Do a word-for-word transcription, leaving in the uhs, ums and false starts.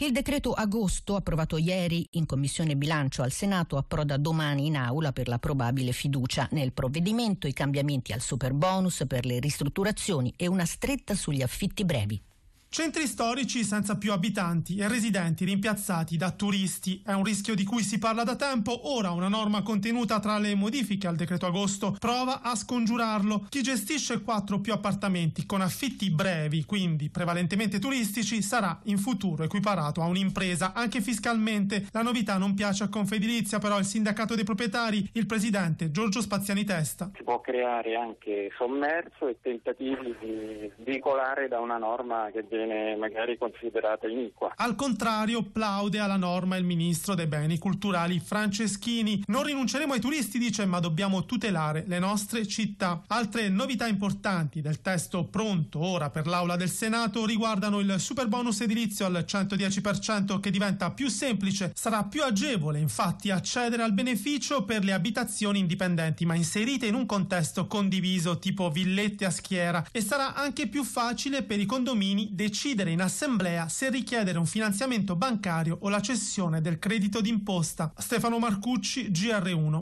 Il decreto agosto, approvato ieri in Commissione Bilancio al Senato, approda domani in Aula per la probabile fiducia nel provvedimento, i cambiamenti al superbonus per le ristrutturazioni e una stretta sugli affitti brevi. Centri storici senza più abitanti e residenti rimpiazzati da turisti. È un rischio di cui si parla da tempo. Ora una norma contenuta tra le modifiche al decreto agosto prova a scongiurarlo. Chi gestisce quattro o più appartamenti con affitti brevi, quindi prevalentemente turistici, sarà in futuro equiparato a un'impresa, anche fiscalmente. La novità non piace a Confedilizia, però il sindacato dei proprietari, il presidente Giorgio Spaziani Testa. Si può creare anche sommerso e tentativi di svicolare da una norma che viene magari considerata iniqua. Al contrario, plaude alla norma il ministro dei beni culturali Franceschini. Non rinunceremo ai turisti, dice, ma dobbiamo tutelare le nostre città. Altre novità importanti del testo pronto ora per l'Aula del Senato riguardano il superbonus edilizio al centodieci per cento, che diventa più semplice. Sarà più agevole infatti accedere al beneficio per le abitazioni indipendenti ma inserite in un contesto condiviso tipo villette a schiera, e sarà anche più facile per i condomini decidere in assemblea se richiedere un finanziamento bancario o la cessione del credito d'imposta. Stefano Marcucci, G R uno.